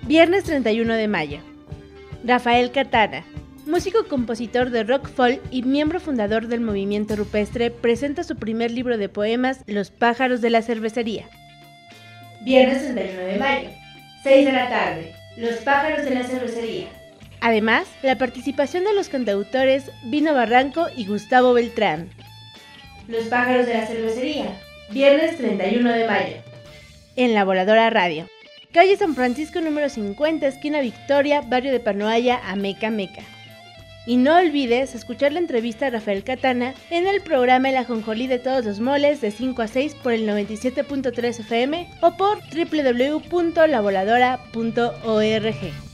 Viernes 31 de mayo. Rafael Catana, músico compositor de rock folk y miembro fundador del movimiento rupestre, presenta su primer libro de poemas, Los pájaros de la cervecería. Viernes 31 de mayo, 6 de la tarde, Los pájaros de la cervecería. Además, la participación de los cantautores Vino Barranco y Gustavo Beltrán. Los pájaros de la cervecería, viernes 31 de mayo. En La Voladora Radio. Calle San Francisco número 50, esquina Victoria, barrio de Panoaya, Ameca, Meca. Y no olvides escuchar la entrevista a Rafael Catana en el programa El Ajonjolí de todos los moles de 5 a 6 por el 97.3 FM o por www.lavoladora.org.